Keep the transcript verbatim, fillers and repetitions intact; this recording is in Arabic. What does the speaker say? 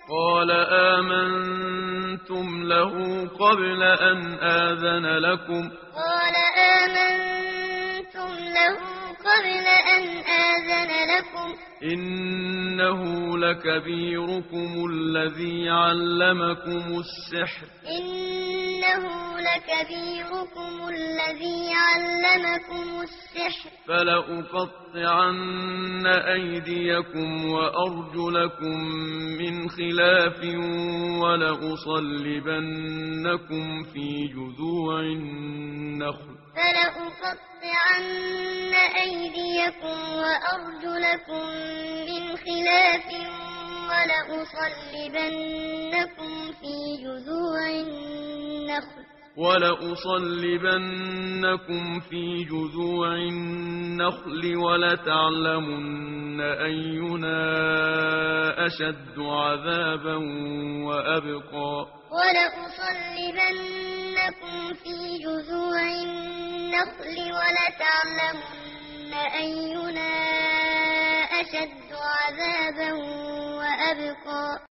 قال آمنتم له قبل أن آذن لكم قال آمنتم له قبل أن آذن لكم إنه لكبيركم الذي علمكم السحر إنه لكبيركم الذي علمكم السحر فلأقطعن أيديكم وأرجلكم من خلاف ولأصلبنكم في جذوع النخل فلأقطعن أيديكم وأرجلكم من خلاف ولأصلبنكم في جذوع النخل ولأصلبنكم في جذوع النخل ولتعلمن أينا أشد عذابا وأبقى ولأصلبنكم في جذوع النخل ولتعلمن أينا أشد عذابا وأبقى